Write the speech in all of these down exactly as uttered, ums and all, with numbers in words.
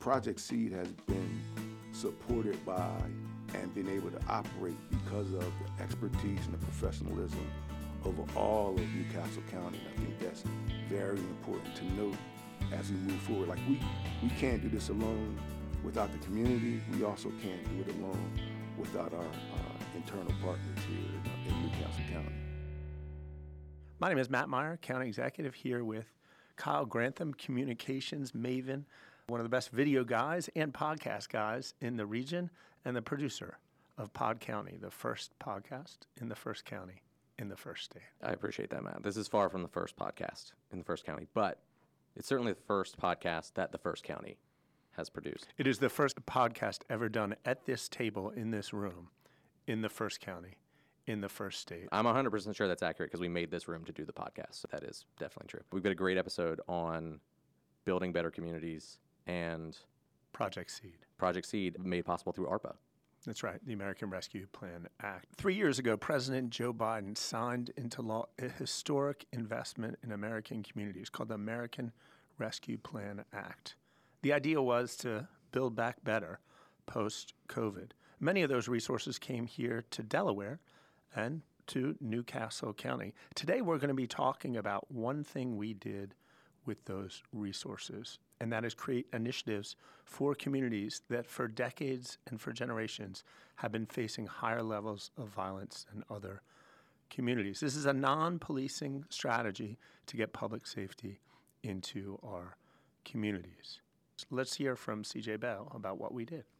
Project Seed has been supported by and been able to operate because of the expertise and the professionalism of all of Newcastle County. And I think that's very important to note as we move forward. Like we, we can't do this alone without the community. We also can't do it alone without our uh, internal partners here in Newcastle County. My name is Matt Meyer, County Executive, here with Kyle Grantham, Communications Maven, one of the best video guys and podcast guys in the region, and the producer of Pod County, the first podcast in the first county in the first state. I appreciate that, Matt. This is far from the first podcast in the first county, but it's certainly the first podcast that the first county has produced. It is the first podcast ever done at this table in this room in the first county in the first state. I'm one hundred percent sure that's accurate because we made this room to do the podcast, so that is definitely true. We've got a great episode on building better communities and Project Seed. Project Seed, made possible through ARPA. That's right, the American Rescue Plan Act. Three years ago, President Joe Biden signed into law a historic investment in American communities called the American Rescue Plan Act. The idea was to build back better post-COVID. Many of those resources came here to Delaware and to Newcastle County. Today, we're going to be talking about one thing we did with those resources, and that is create initiatives for communities that for decades and for generations have been facing higher levels of violence than other communities. This is a non-policing strategy to get public safety into our communities. Let's hear from C J Bell about what we did.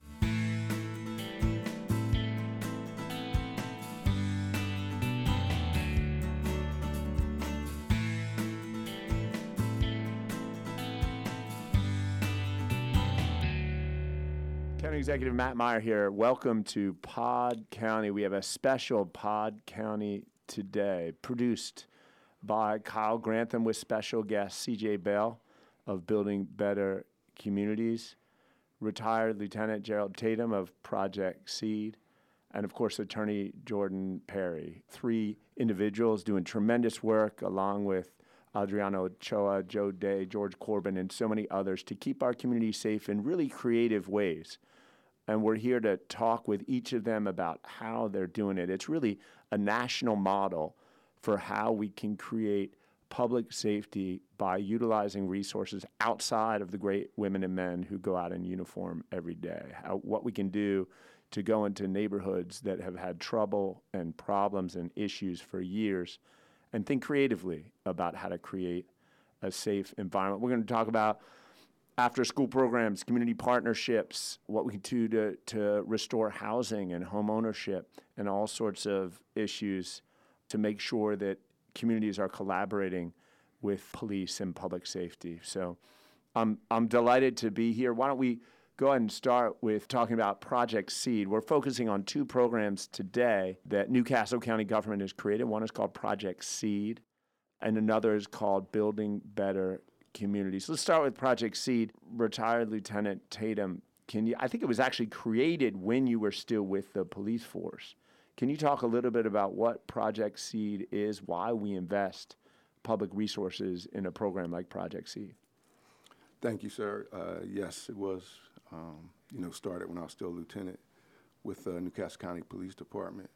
County Executive Matt Meyer here. Welcome to Pod County. We have a special Pod County today, produced by Kyle Grantham with special guest C J Bell of Building Better Communities, retired Lieutenant Gerald Tatum of Project Seed, and of course Attorney Jordan Perry. Three individuals doing tremendous work along with Adriano Ochoa, Joe Day, George Corbin, and so many others to keep our community safe in really creative ways. And we're here to talk with each of them about how they're doing it. It's really a national model for how we can create public safety by utilizing resources outside of the great women and men who go out in uniform every day. How, what we can do to go into neighborhoods that have had trouble and problems and issues for years and think creatively about how to create a safe environment. We're going to talk about after-school programs, community partnerships, what we can do to, to restore housing and home ownership, and all sorts of issues to make sure that communities are collaborating with police and public safety. So I'm, I'm delighted to be here. Why don't we go ahead and start with talking about Project Seed. We're focusing on two programs today that Newcastle County government has created. One is called Project Seed, and another is called Building Better Communities. Let's start with Project Seed. Retired Lieutenant Tatum, can you, I think it was actually created when you were still with the police force. Can you talk a little bit about what Project Seed is, why we invest public resources in a program like Project Seed? Thank you, sir. Uh, yes, it was, um, you know, started when I was still a lieutenant with the uh, Newcastle County Police Department.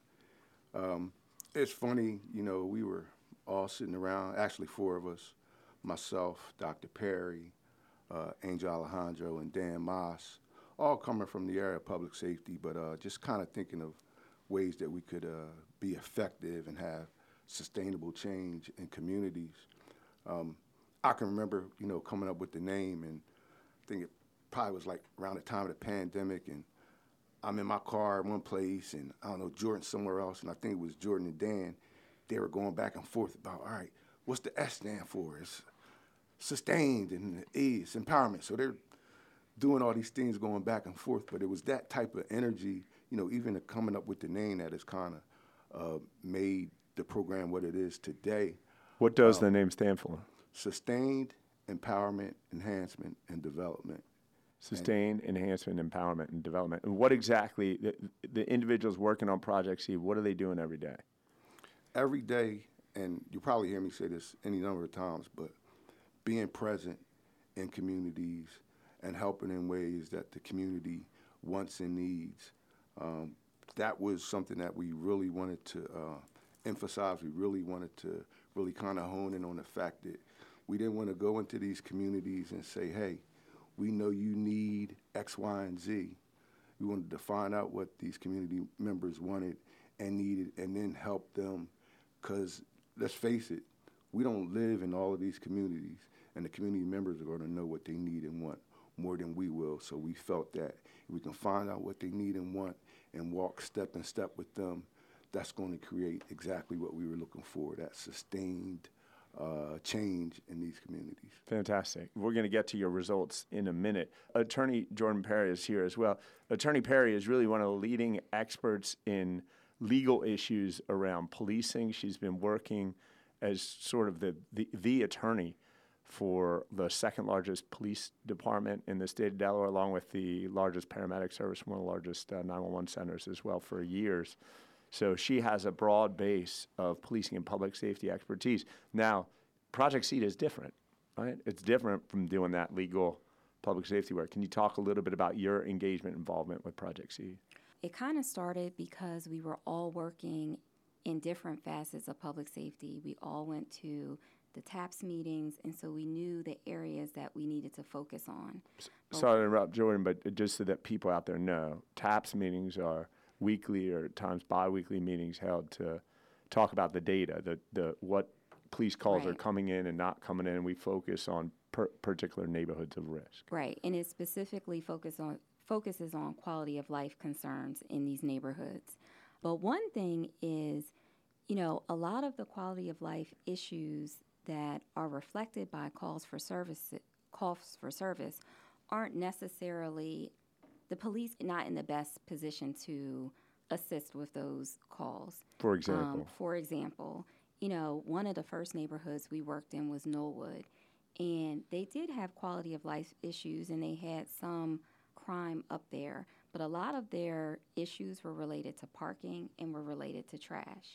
Um, it's funny, you know, we were all sitting around, actually four of us, myself, Doctor Perry, uh, Angel Alejandro, and Dan Moss, all coming from the area of public safety, but uh, just kind of thinking of ways that we could uh, be effective and have sustainable change in communities. Um, I can remember, you know, coming up with the name, and I think it probably was like around the time of the pandemic, and I'm in my car in one place, and I don't know, Jordan somewhere else, and I think it was Jordan and Dan. They were going back and forth about, all right, what's the S stand for? It's sustained, and the A is empowerment. So they're doing all these things going back and forth, but it was that type of energy, you know, even coming up with the name that has kind of uh, made the program what it is today. What does um, the name stand for? Sustained Empowerment, Enhancement, and Development. Sustained Enhancement, Empowerment, and Development. And what exactly, the, the individuals working on Project Seed, what are they doing every day? Every day, and you'll probably hear me say this any number of times, but being present in communities and helping in ways that the community wants and needs. Um, that was something that we really wanted to uh, emphasize. We really wanted to really kind of hone in on the fact that we didn't want to go into these communities and say, hey, we know you need X, Y, and Z. We wanted to find out what these community members wanted and needed and then help them, because let's face it, we don't live in all of these communities, and the community members are going to know what they need and want more than we will. So we felt that if we can find out what they need and want and walk step in step with them, that's going to create exactly what we were looking for, that sustained uh, change in these communities. Fantastic. We're going to get to your results in a minute. Attorney Jordan Perry is here as well. Attorney Perry is really one of the leading experts in legal issues around policing. She's been working as sort of the, the, the attorney for the second largest police department in the state of Delaware, along with the largest paramedic service, one of the largest uh, nine one one centers as well for years. So she has a broad base of policing and public safety expertise. Now, Project SEED is different, right? It's different from doing that legal public safety work. Can you talk a little bit about your engagement involvement with Project SEED? It kind of started because we were all working in different facets of public safety. We all went to the TAPS meetings, and so we knew the areas that we needed to focus on. Sorry to interrupt, Jordan, but just so that people out there know, TAPS meetings are weekly or at times bi-weekly meetings held to talk about the data, the, the what police calls Right. are coming in and not coming in, and we focus on per particular neighborhoods of risk. Right, and it specifically focus on, focuses on quality of life concerns in these neighborhoods. But one thing is, you know, a lot of the quality of life issues that are reflected by calls for service, calls for service aren't necessarily the police not in the best position to assist with those calls. For example? Um, for example, you know, one of the first neighborhoods we worked in was Knollwood, and they did have quality of life issues, and they had some crime up there, but a lot of their issues were related to parking and were related to trash.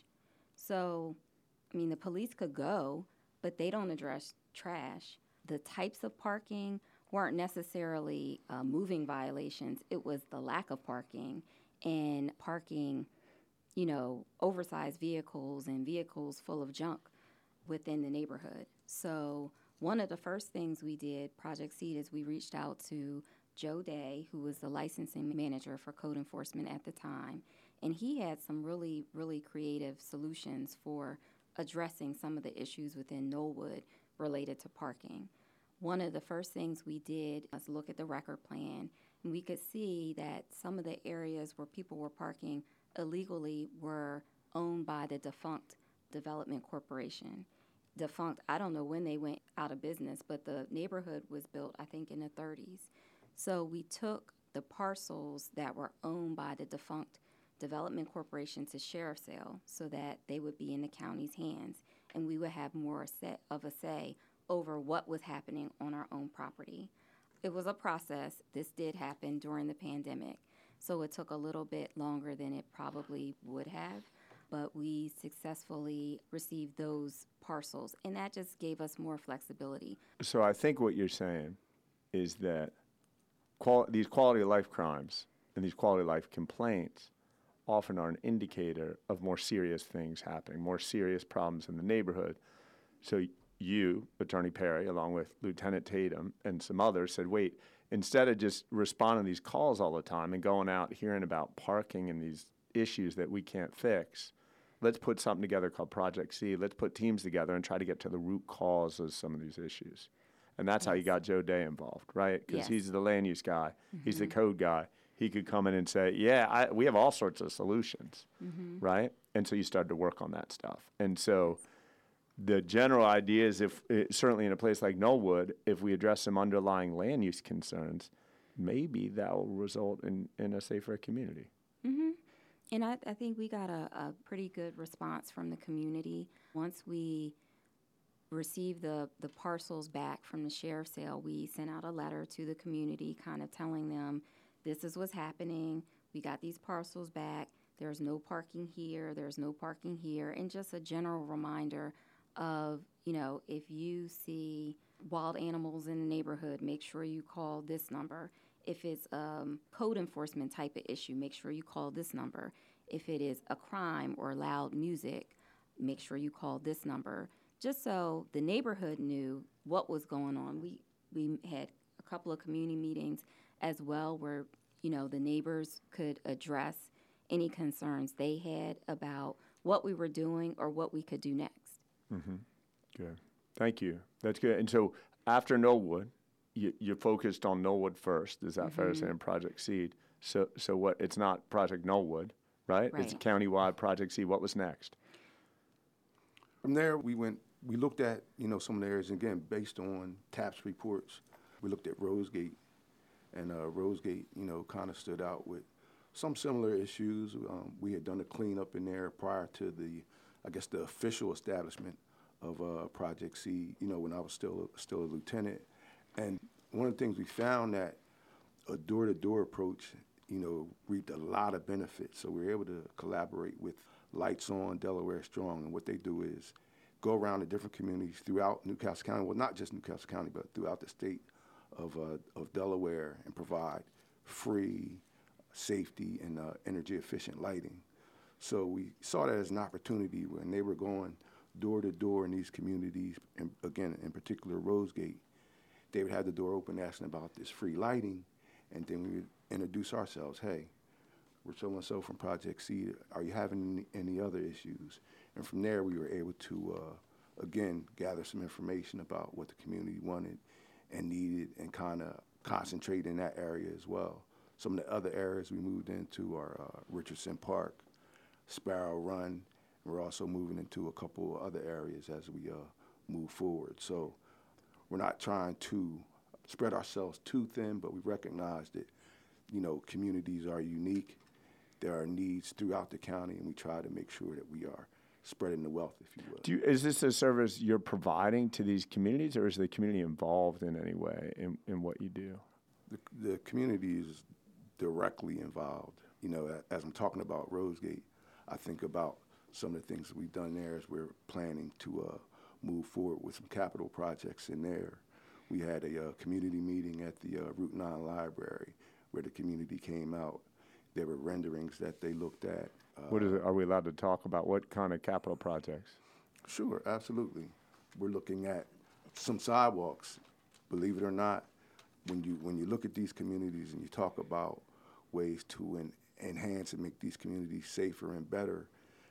So, I mean, the police could go, but they don't address trash. The types of parking weren't necessarily uh, moving violations. It was the lack of parking and parking, you know, oversized vehicles and vehicles full of junk within the neighborhood. So one of the first things we did, Project SEED, is we reached out to Joe Day, who was the licensing manager for code enforcement at the time, and he had some really, really creative solutions for addressing some of the issues within Knollwood related to parking. One of the first things we did was look at the record plan, and we could see that some of the areas where people were parking illegally were owned by the defunct Development Corporation. Defunct, I don't know when they went out of business, but the neighborhood was built, I think, in the thirties. So we took the parcels that were owned by the defunct Development Corporation to sheriff's sale so that they would be in the county's hands, and we would have more set of a say over what was happening on our own property. It was a process. This did happen during the pandemic, so it took a little bit longer than it probably would have, but we successfully received those parcels, and that just gave us more flexibility. So I think what you're saying is that qual these quality of life crimes and these quality of life complaints often are an indicator of more serious things happening, more serious problems in the neighborhood. So you, Attorney Perry, along with Lieutenant Tatum and some others, said, wait, instead of just responding to these calls all the time and going out hearing about parking and these issues that we can't fix, let's put something together called Project SEED. Let's put teams together and try to get to the root cause of some of these issues. And that's yes. how you got Joe Day involved, right? Because yes. he's the land use guy. Mm-hmm. He's the code guy. He could come in and say, yeah, I, we have all sorts of solutions, mm-hmm. right? And so you started to work on that stuff. And so the general idea is, if certainly in a place like Knollwood, if we address some underlying land use concerns, maybe that will result in, in a safer community. Mm-hmm. And I, I think we got a, a pretty good response from the community. Once we received the, the parcels back from the sheriff's sale, we sent out a letter to the community kind of telling them, this is what's happening. We got these parcels back. There's no parking here. There's no parking here. And just a general reminder of, you know, if you see wild animals in the neighborhood, make sure you call this number. If it's um, code enforcement type of issue, make sure you call this number. If it is a crime or loud music, make sure you call this number. Just so the neighborhood knew what was going on. We we had a couple of community meetings as well where, you know, the neighbors could address any concerns they had about what we were doing or what we could do next. Mm-hmm. Good. Thank you. That's good. And so after Knollwood, you, you focused on Knollwood first. Is that mm-hmm. fair to say, in Project Seed? So, so what? It's not Project Knollwood, right? Right. It's a countywide Project Seed. What was next? From there, we went. We looked at, you know, some of the areas, again, based on TAPS reports. We looked at Rosegate, and uh, Rosegate, you know, kind of stood out with some similar issues. Um, we had done a cleanup in there prior to the, I guess, the official establishment of uh, Project Seed, you know, when I was still, still a lieutenant. And one of the things we found that a door-to-door approach, you know, reaped a lot of benefits. So we were able to collaborate with Lights On, Delaware Strong, and what they do is go around to different communities throughout Newcastle County, well, not just Newcastle County, but throughout the state of, uh, of Delaware, and provide free, safety, and uh, energy-efficient lighting. So we saw that as an opportunity when they were going door to door in these communities, and again, in particular Rosegate. They would have the door open asking about this free lighting, and then we would introduce ourselves. Hey, we're so-and-so from Project Seed. Are you having any, any other issues? And from there, we were able to, uh, again, gather some information about what the community wanted and needed, and kind of concentrate in that area as well. Some of the other areas we moved into are uh, Richardson Park, Sparrow Run. We're also moving into a couple of other areas as we uh, move forward. So we're not trying to spread ourselves too thin, but we recognize that, you know, communities are unique. There are needs throughout the county, and we try to make sure that we are spreading the wealth, if you will. Do you, is this a service you're providing to these communities, or is the community involved in any way in, in what you do? The, the community is directly involved. You know, as I'm talking about Rosegate, I think about some of the things that we've done there as we're planning to uh, move forward with some capital projects in there. We had a uh, community meeting at the uh, Route nine Library where the community came out. There were renderings that they looked at. Uh, what is it? Are we allowed to talk about what kind of capital projects? Sure, absolutely. We're looking at some sidewalks. Believe it or not, when you when you look at these communities and you talk about ways to en- enhance and make these communities safer and better,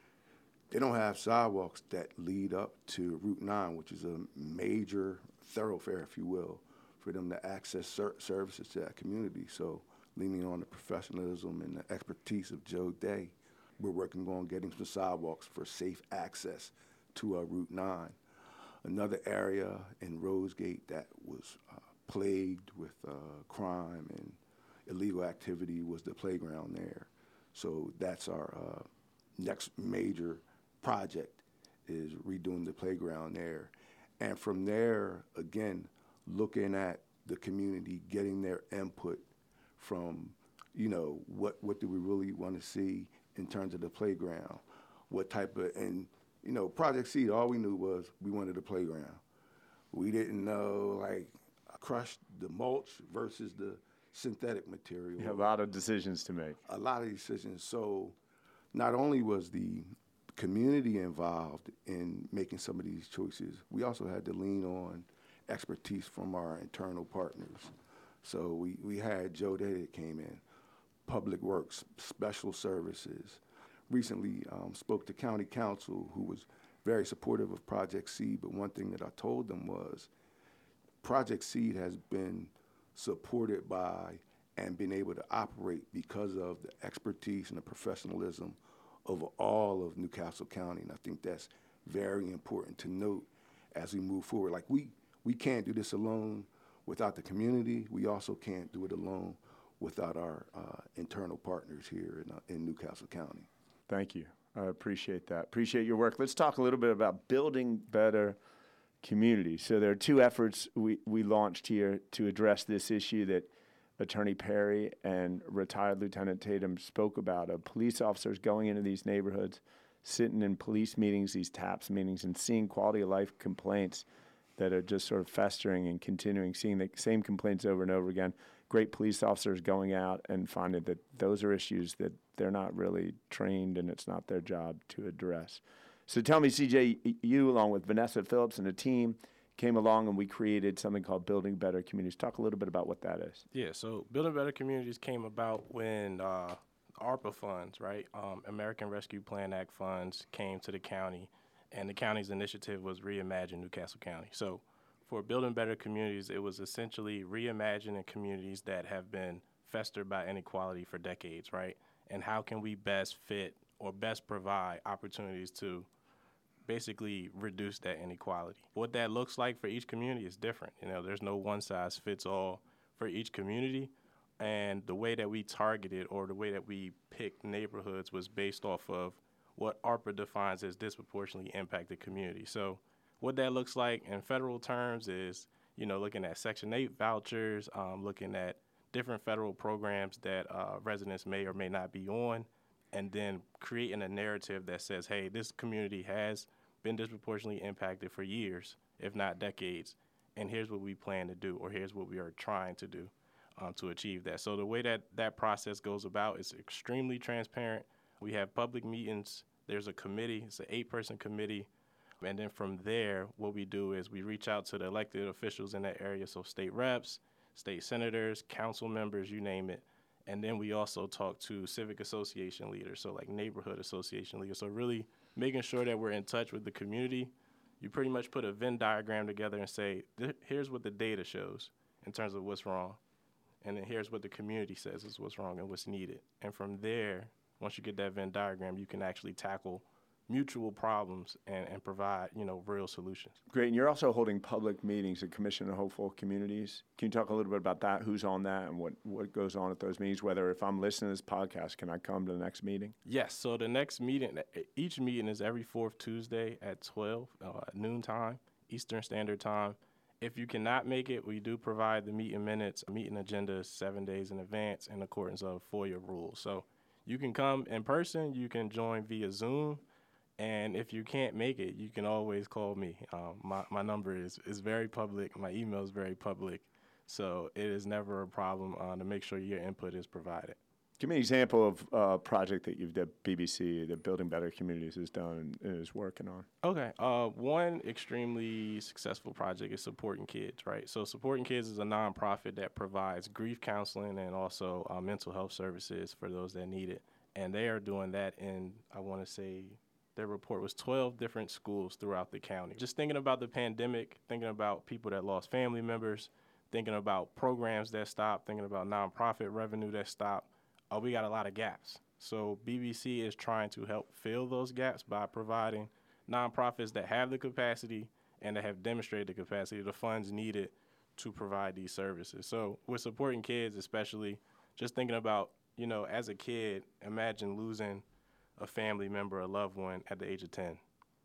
they don't have sidewalks that lead up to Route nine, which is a major thoroughfare, if you will, for them to access ser- services to that community. So leaning on the professionalism and the expertise of Joe Day, we're working on getting some sidewalks for safe access to uh, Route nine. Another area in Rosegate that was uh, plagued with uh, crime and illegal activity was the playground there. So that's our uh, next major project, is redoing the playground there. And from there, again, looking at the community, getting their input from, you know, what, what do we really want to see in terms of the playground? What type of, and, you know, Project Seed, all we knew was we wanted a playground. We didn't know, like, crush the mulch versus the synthetic material. You have a lot of decisions to make. A lot of decisions. So not only was the community involved in making some of these choices, we also had to lean on expertise from our internal partners. So we, we had Joe Day that came in, Public Works, Special Services. Recently um, spoke to County Council, who was very supportive of Project Seed, but one thing that I told them was Project Seed has been supported by and been able to operate because of the expertise and the professionalism of all of Newcastle County, and I think that's very important to note as we move forward. Like, we, we can't do this alone without the community. We also can't do it alone without our uh, internal partners here in, uh, in Newcastle County. Thank you. I appreciate that. Appreciate your work. Let's talk a little bit about building better communities. So there are two efforts we, we launched here to address this issue that Attorney Perry and retired Lieutenant Tatum spoke about, of police officers going into these neighborhoods, sitting in police meetings, these TAPS meetings, and seeing quality of life complaints that are just sort of festering and continuing, seeing the same complaints over and over again. Great police officers going out and finding that those are issues that they're not really trained and it's not their job to address. So tell me, C J, you along with Vanessa Phillips and a team came along and we created something called Building Better Communities. Talk a little bit about what that is. Yeah, so Building Better Communities came about when uh, ARPA funds, right, um, American Rescue Plan Act funds came to the county, and the county's initiative was Reimagine Newcastle County. So for Building Better Communities, it was essentially reimagining communities that have been festered by inequality for decades, right? And how can we best fit or best provide opportunities to basically reduce that inequality. What that looks like for each community is different. You know, there's no one size fits all for each community. And the way that we targeted or the way that we picked neighborhoods was based off of what ARPA defines as disproportionately impacted communities. So what that looks like in federal terms is, you know, looking at Section eight vouchers, um, looking at different federal programs that uh, residents may or may not be on, and then creating a narrative that says, hey, this community has been disproportionately impacted for years, if not decades, and here's what we plan to do, or here's what we are trying to do um, to achieve that. So the way that that process goes about is extremely transparent. We have public meetings. There's a committee. It's an eight-person committee. And then from there, what we do is we reach out to the elected officials in that area, so state reps, state senators, council members, you name it. And then we also talk to civic association leaders, so like neighborhood association leaders. So really making sure that we're in touch with the community. You pretty much put a Venn diagram together and say, here's what the data shows in terms of what's wrong. And then here's what the community says is what's wrong and what's needed. And from there, once you get that Venn diagram, you can actually tackle mutual problems and, and provide, you know, real solutions. Great. And you're also holding public meetings at Commission of Hopeful Communities. Can you talk a little bit about that? Who's on that and what, what goes on at those meetings? Whether if I'm listening to this podcast, can I come to the next meeting? Yes. So the next meeting, each meeting is every fourth Tuesday at twelve, uh, noon time, Eastern Standard Time. If you cannot make it, we do provide the meeting minutes, meeting agenda seven days in advance in accordance of FOIA rules. So you can come in person, you can join via Zoom. And if you can't make it, you can always call me. Um, my, my number is, is very public. My email is very public. So it is never a problem uh, to make sure your input is provided. Give me an example of a project that you've, that B B C, that Building Better Communities has done and is working on. Okay. Uh, one extremely successful project is Supporting Kids, right? So Supporting Kids is a nonprofit that provides grief counseling and also uh, mental health services for those that need it. And they are doing that in, I want to say, their report was twelve different schools throughout the county. Just thinking about the pandemic, thinking about people that lost family members, thinking about programs that stopped, thinking about nonprofit revenue that stopped, uh, we got a lot of gaps. So B B C is trying to help fill those gaps by providing nonprofits that have the capacity and that have demonstrated the capacity, the funds needed to provide these services. So with Supporting Kids, especially, just thinking about, you know, as a kid, imagine losing a family member, a loved one at the age of ten.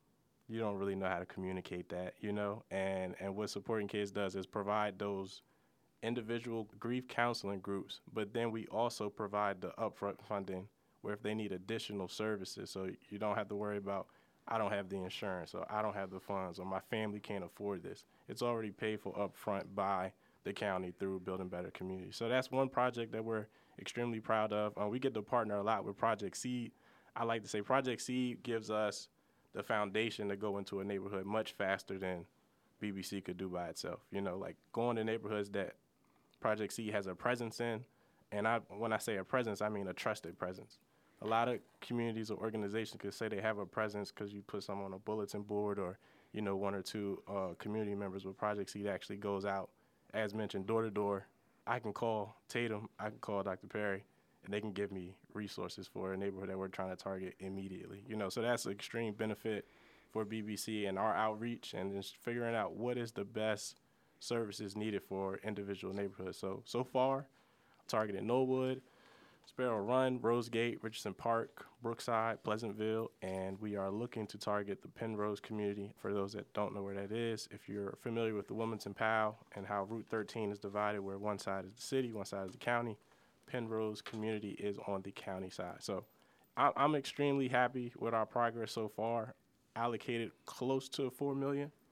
You don't really know how to communicate that, you know? And and what Supporting Kids does is provide those individual grief counseling groups, but then we also provide the upfront funding where if they need additional services, so you don't have to worry about, I don't have the insurance, or I don't have the funds, or my family can't afford this. It's already paid for upfront by the county through Building Better Communities. So that's one project that we're extremely proud of. Uh, we get to partner a lot with Project Seed. I like to say Project Seed gives us the foundation to go into a neighborhood much faster than B B C could do by itself. You know, like going to neighborhoods that Project Seed has a presence in, and I, when I say a presence, I mean a trusted presence. A lot of communities or organizations could say they have a presence because you put some on a bulletin board or, you know, one or two uh, community members. With Project Seed actually goes out, as mentioned, door to door. I can call Tatum, I can call Doctor Perry, and they can give me resources for a neighborhood that we're trying to target immediately. You know, so that's an extreme benefit for B B C and our outreach and just figuring out what is the best services needed for individual neighborhoods. So, so far, targeted Knollwood, Sparrow Run, Rosegate, Richardson Park, Brookside, Pleasantville, and we are looking to target the Penrose community. For those that don't know where that is, if you're familiar with the Wilmington Powell and how Route thirteen is divided, where one side is the city, one side is the county, Penrose community is on the county side. So I'm extremely happy with our progress so far. Allocated close to four million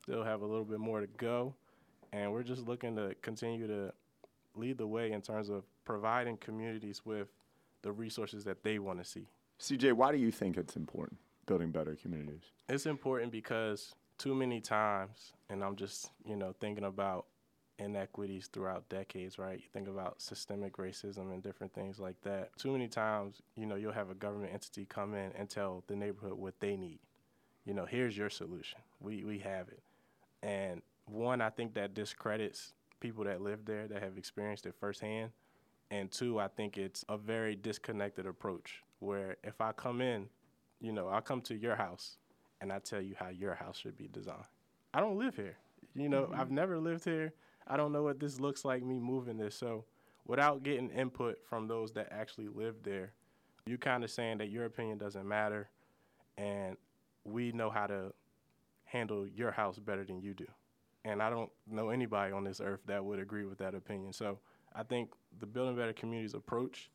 still have a little bit more to go, and we're just looking to continue to lead the way in terms of providing communities with the resources that they want to see. C J, why do you think it's important, building better communities? It's important because too many times, and I'm just, you know, thinking about inequities throughout decades, right? You think about systemic racism and different things like that. Too many times, you know, you'll have a government entity come in and tell the neighborhood what they need. You know, here's your solution. We we have it. And one, I think that discredits people that live there, that have experienced it firsthand. And two, I think it's a very disconnected approach where if I come in, you know, I come to your house and I tell you how your house should be designed. I don't live here. You know, mm-hmm. I've never lived here. I don't know what this looks like, me moving this. So without getting input from those that actually live there, you're kind of saying that your opinion doesn't matter and we know how to handle your house better than you do. And I don't know anybody on this earth that would agree with that opinion. So I think the Building Better Communities approach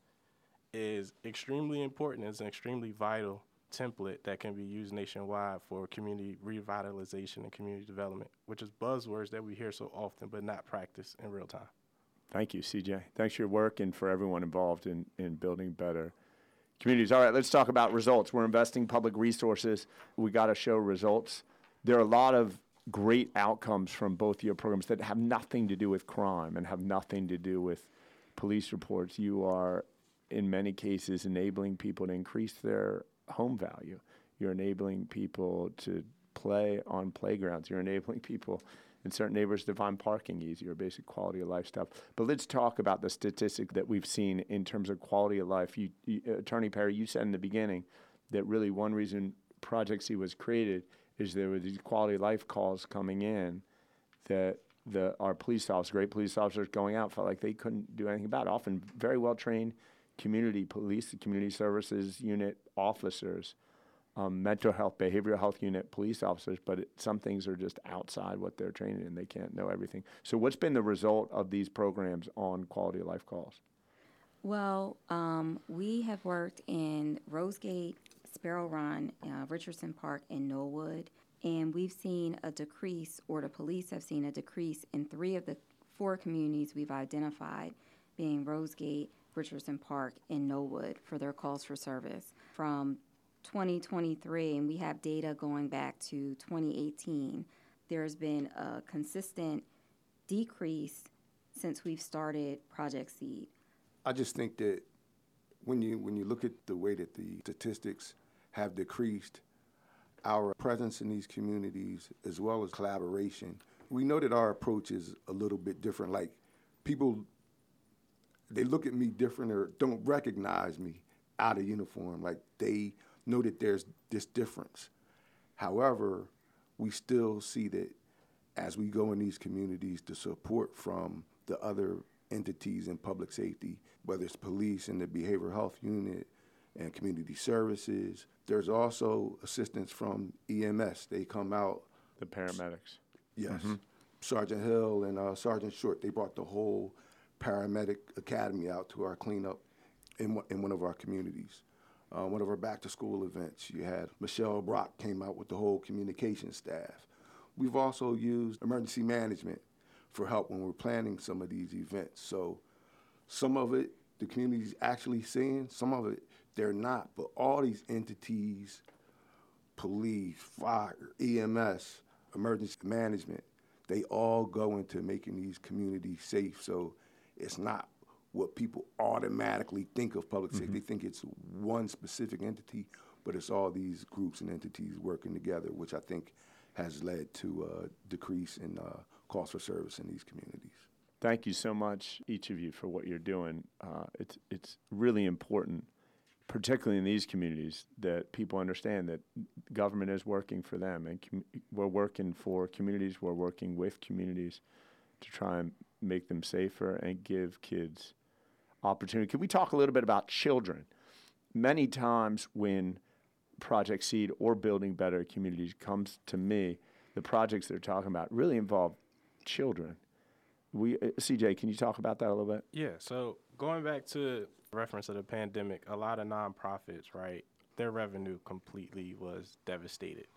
is extremely important. It's an extremely vital template that can be used nationwide for community revitalization and community development, which is buzzwords that we hear so often but not practiced in real time. Thank you, C J. Thanks for your work and for everyone involved in, in building better communities. All right, let's talk about results. We're investing public resources. We got to show results. There are a lot of great outcomes from both your programs that have nothing to do with crime and have nothing to do with police reports. You are, in many cases, enabling people to increase their home value. You're enabling people to play on playgrounds. You're enabling people in certain neighborhoods to find parking easier, basic quality of life stuff. But let's talk about the statistic that we've seen in terms of quality of life. You, you, Attorney Perry, you said in the beginning that really one reason Project C was created is there were these quality of life calls coming in that the our police officers, great police officers going out, felt like they couldn't do anything about it. Often very well-trained community police, community services unit officers, um, mental health, behavioral health unit police officers, but it, some things are just outside what they're trained in. They can't know everything. So what's been the result of these programs on quality of life calls? Well, um, we have worked in Rosegate, Sparrow Run, uh, Richardson Park, and Knollwood, and we've seen a decrease, or the police have seen a decrease in three of the four communities we've identified, being Rosegate, Richardson Park, and Knollwood, for their calls for service. From twenty twenty-three, and we have data going back to twenty eighteen, there's been a consistent decrease since we've started Project SEED. I just think that when you when you look at the way that the statistics have decreased, our presence in these communities as well as collaboration, we know that our approach is a little bit different. Like, people, they look at me different or don't recognize me out of uniform. Like, they know that there's this difference. However, we still see that as we go in these communities, the support from the other entities in public safety, whether it's police and the behavioral health unit and community services. There's also assistance from E M S. They come out. The paramedics. Yes. Mm-hmm. Sergeant Hill and uh, Sergeant Short, they brought the whole paramedic academy out to our cleanup in, in one of our communities. Uh, one of our back-to-school events, you had Michelle Brock came out with the whole communication staff. We've also used emergency management for help when we're planning some of these events. So some of it, the community's actually seeing, some of it, they're not. But all these entities, police, fire, E M S, emergency management, they all go into making these communities safe. So it's not what people automatically think of public safety. Mm-hmm. They think it's one specific entity, but it's all these groups and entities working together, which I think has led to a decrease in uh, calls for service in these communities. Thank you so much, each of you, for what you're doing. Uh, it's it's really important, particularly in these communities, that people understand that government is working for them, and com- we're working for communities. We're working with communities to try and make them safer and give kids opportunity. Can we talk a little bit about children? Many times when Project SEED or Building Better Communities comes to me, the projects they're talking about really involve children. We, uh, C J, can you talk about that a little bit? Yeah, so going back to reference of the pandemic, a lot of nonprofits, right, their revenue completely was devastated.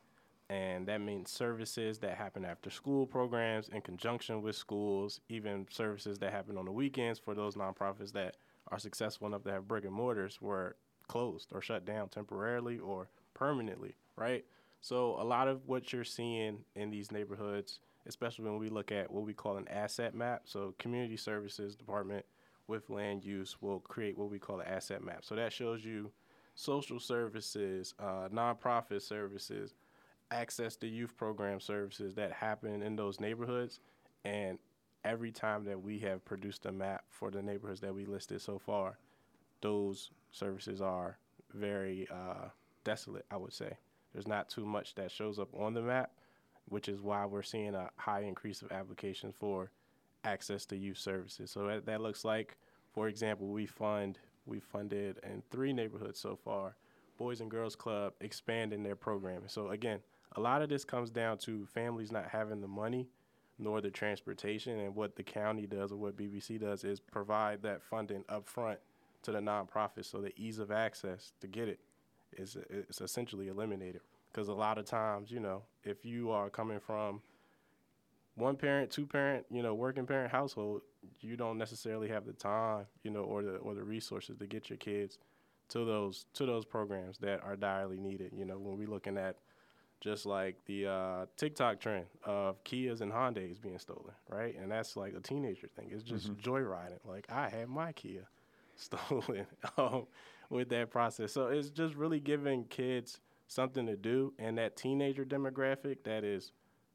And that means services that happen after school programs in conjunction with schools, even services that happen on the weekends for those nonprofits that are successful enough to have brick and mortars were closed or shut down temporarily or permanently, right? So a lot of what you're seeing in these neighborhoods, especially when we look at what we call an asset map, so community services department with land use will create what we call an asset map. So that shows you social services, uh, nonprofit services, access to youth program services that happen in those neighborhoods. And every time that we have produced a map for the neighborhoods that we listed so far, those services are very uh, desolate, I would say. There's not too much that shows up on the map, which is why we're seeing a high increase of applications for access to youth services. So that, that looks like, for example, we fund we funded in three neighborhoods so far, Boys and Girls Club expanding their programming. So again, a lot of this comes down to families not having the money nor the transportation, and what the county does or what B B C does is provide that funding up front to the nonprofits, so the ease of access to get it is is essentially eliminated. Because a lot of times, you know, if you are coming from one parent, two parent, you know, working parent household, you don't necessarily have the time, you know, or the or the resources to get your kids to those to those programs that are direly needed. You know, when we're looking at just like the uh, TikTok trend of Kias and Hyundais being stolen, right? And that's like a teenager thing. It's just mm-hmm. joyriding. Like, I had my Kia stolen um, with that process. So it's just really giving kids something to do. And that teenager demographic that is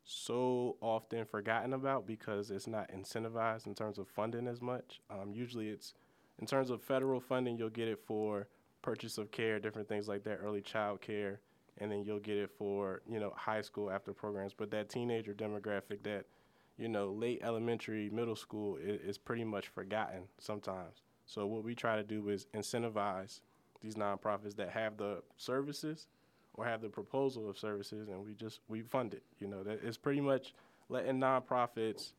so often forgotten about because it's not incentivized in terms of funding as much. Um, usually it's, in terms of federal funding, you'll get it for purchase of care, different things like that, early child care, and then you'll get it for, you know, high school after programs. But that teenager demographic, that, you know, late elementary, middle school is, is pretty much forgotten sometimes. So what we try to do is incentivize these nonprofits that have the services or have the proposal of services, and we just, we fund it. You know, that it's pretty much letting nonprofits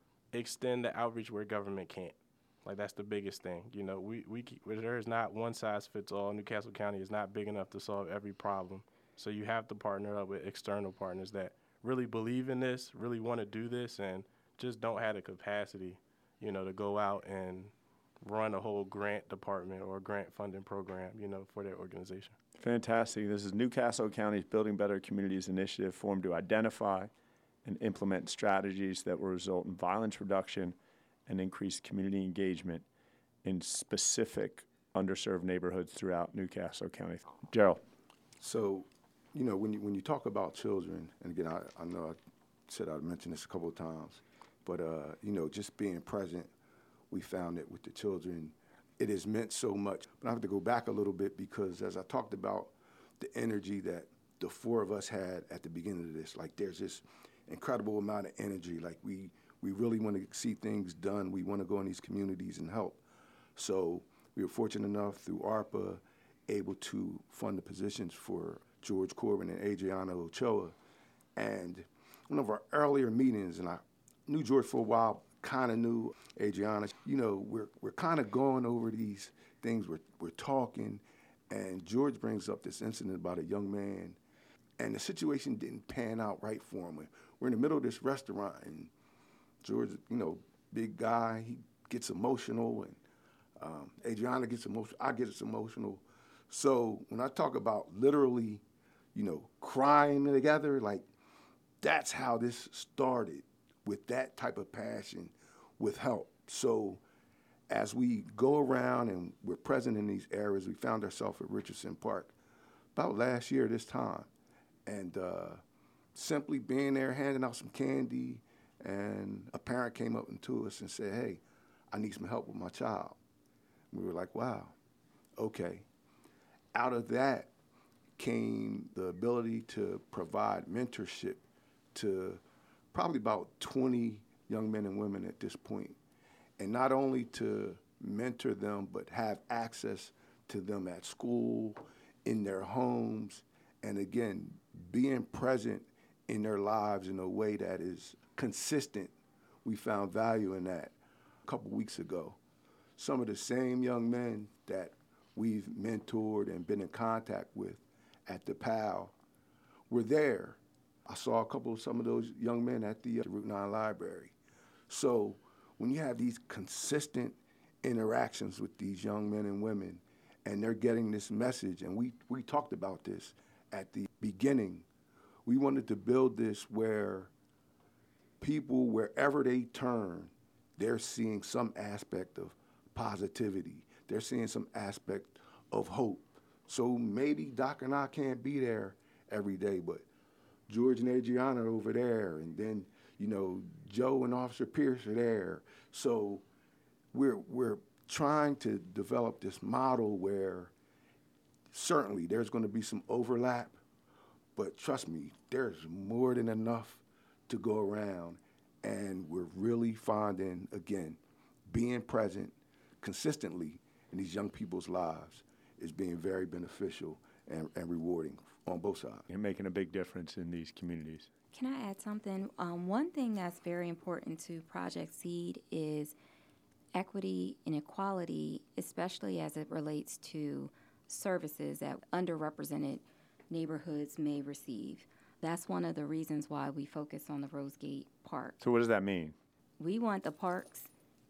extend the outreach where government can't. Like, that's the biggest thing. You know, we, we keep, there is not one size fits all. New Castle County is not big enough to solve every problem. So you have to partner up with external partners that really believe in this, really want to do this, and just don't have the capacity, you know, to go out and run a whole grant department or grant funding program, you know, for their organization. Fantastic. This is New Castle County's Building Better Communities initiative, formed to identify and implement strategies that will result in violence reduction and increase community engagement in specific underserved neighborhoods throughout New Castle County. Gerald. So, you know, when you, when you talk about children, and again, I, I know I said I'd mentioned this a couple of times, but, uh, you know, just being present, we found that with the children, it has meant so much. But I have to go back a little bit because as I talked about the energy that the four of us had at the beginning of this, like there's this incredible amount of energy. Like we, we really want to see things done. We want to go in these communities and help. So we were fortunate enough through ARPA able to fund the positions for George Corbin and Adriana Ochoa. And one of our earlier meetings, and I knew George for a while, kind of knew Adriana. You know, we're we're kind of going over these things. We're we're talking, and George brings up this incident about a young man, and the situation didn't pan out right for him. We're in the middle of this restaurant, and George, you know, big guy, he gets emotional, and um, Adriana gets emotional. I get emotional. So when I talk about literally, you know, crying together, like that's how this started, with that type of passion, with help. So as we go around and we're present in these areas, we found ourselves at Richardson Park about last year this time. And uh, simply being there, handing out some candy, and a parent came up to us and said, hey, I need some help with my child. We were like, wow, okay. Out of that came the ability to provide mentorship to probably about twenty young men and women at this point. And not only to mentor them, but have access to them at school, in their homes, and again, being present in their lives in a way that is consistent. We found value in that a couple weeks ago. Some of the same young men that we've mentored and been in contact with at the P A L were there I saw a couple of some of those young men at the uh, Route nine Library. So when you have these consistent interactions with these young men and women, and they're getting this message, and we, we talked about this at the beginning, we wanted to build this where people, wherever they turn, they're seeing some aspect of positivity. They're seeing some aspect of hope. So maybe Doc and I can't be there every day, but George and Adriana are over there, and then, you know, Joe and Officer Pierce are there. So we're we're trying to develop this model where certainly there's going to be some overlap, but trust me, there's more than enough to go around, and we're really finding, again, being present consistently in these young people's lives is being very beneficial and, and rewarding on both sides. You're making a big difference in these communities. Can I add something? Um, one thing that's very important to Project SEED is equity and equality, especially as it relates to services that underrepresented neighborhoods may receive. That's one of the reasons why we focus on the Rosegate Park. So what does that mean? We want the parks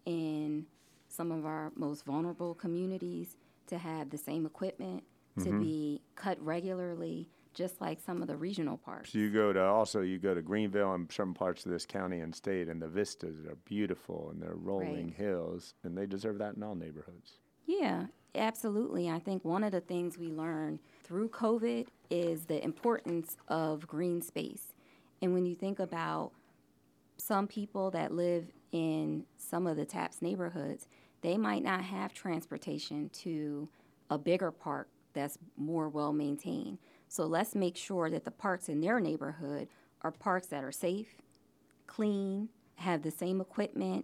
in some of our most vulnerable communities to have the same equipment, to be cut regularly, just like some of the regional parks. So you go to, also you go to Greenville and certain parts of this county and state, and the vistas are beautiful, and they're rolling Right. hills, and they deserve that in all neighborhoods. Yeah, absolutely. I think one of the things we learned through COVID is the importance of green space. And when you think about some people that live in some of the TAPS neighborhoods, they might not have transportation to a bigger park that's more well-maintained. So let's make sure that the parks in their neighborhood are parks that are safe, clean, have the same equipment,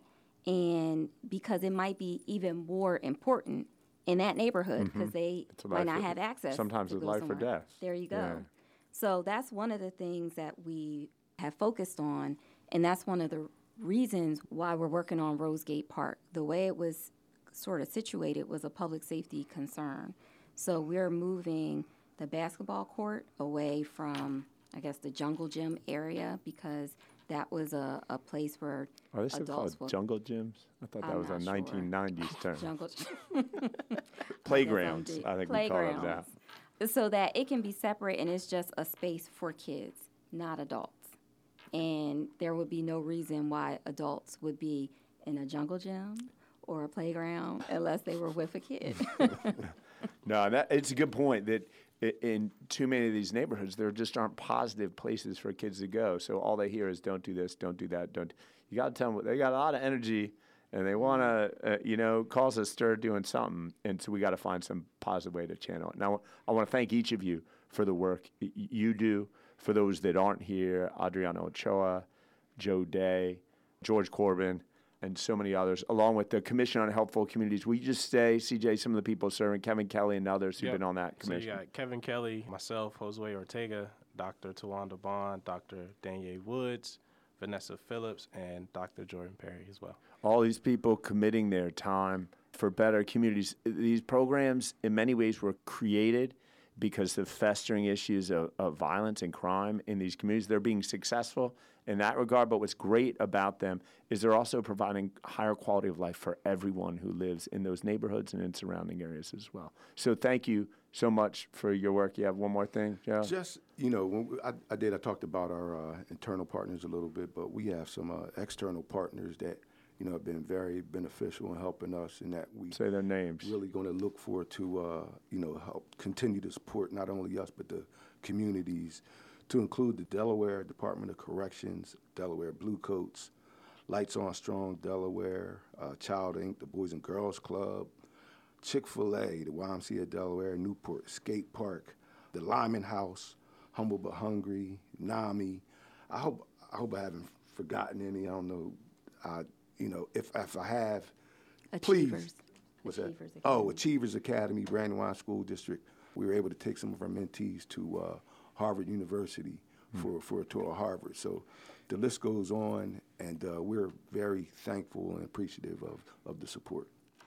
and because it might be even more important in that neighborhood because they It's a might life not or- have access. sometimes to it's go life or somewhere. death. There you go. Yeah. So that's one of the things that we have focused on, and that's one of the reasons why we're working on Rosegate Park. The way it was sort of situated was a public safety concern. So we're moving the basketball court away from, I guess, the jungle gym area because that was a, a place where Are they still adults called will jungle gyms? I thought that I'm was a not sure. nineteen nineties term. jungle Playgrounds, Yes, I think we call it that. Playgrounds. So that it can be separate and it's just a space for kids, not adults. And there would be no reason why adults would be in a jungle gym or a playground unless they were with a kid. No, that it's a good point that i- in too many of these neighborhoods, there just aren't positive places for kids to go. So all they hear is "Don't do this, don't do that, don't." You got to tell them they got a lot of energy, and they want to, uh, you know, cause a stir doing something. And so we got to find some positive way to channel it. Now, I want to thank each of you for the work y- you do. For those that aren't here, Adriana Ochoa, Joe Day, George Corbin, and so many others, along with the Commission on Helpful Communities. Will you just say, C J, some of the people serving, Kevin Kelly and others who've Yep. been on that So you commission? got Kevin Kelly, myself, Josue Ortega, Doctor Tawanda Bond, Doctor Danielle Woods, Vanessa Phillips, and Doctor Jordan Perry as well. All these people committing their time for better communities. These programs, in many ways, were created because of festering issues of, of violence and crime in these communities. They're being successful in that regard, but what's great about them is they're also providing higher quality of life for everyone who lives in those neighborhoods and in surrounding areas as well. So thank you so much for your work. You have one more thing, Joe? Just, you know, when we, I, I did, I talked about our uh, internal partners a little bit, but we have some uh, external partners that, you know, have been very beneficial in helping us in that we Say their names. really going to look forward to, uh, you know, help continue to support not only us, but the communities, to include the Delaware Department of Corrections, Delaware Bluecoats, Lights on Strong Delaware, uh, Child Incorporated, the Boys and Girls Club, Chick-fil-A, the Y M C A of Delaware, Newport Skate Park, the Lyman House, Humble But Hungry, NAMI. I hope I hope I haven't forgotten any. I don't know. Uh, you know, if if I have, please. Achievers. What's Achievers that? Academy. Oh, Achievers Academy, Brandywine School District. We were able to take some of our mentees to uh, Harvard University for, for a tour of Harvard. So the list goes on, and uh, we're very thankful and appreciative of, of the support.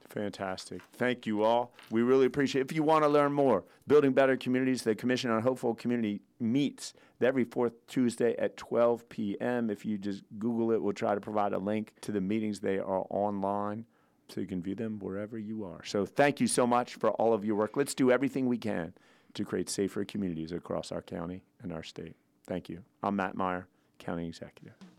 Fantastic. Thank you all. We really appreciate it. If you want to learn more, Building Better Communities, the Commission on Hopeful Community meets every fourth Tuesday at twelve p.m. If you just Google it, we'll try to provide a link to the meetings. They are online, so you can view them wherever you are. So thank you so much for all of your work. Let's do everything we can to create safer communities across our county and our state. Thank you. I'm Matt Meyer, County Executive.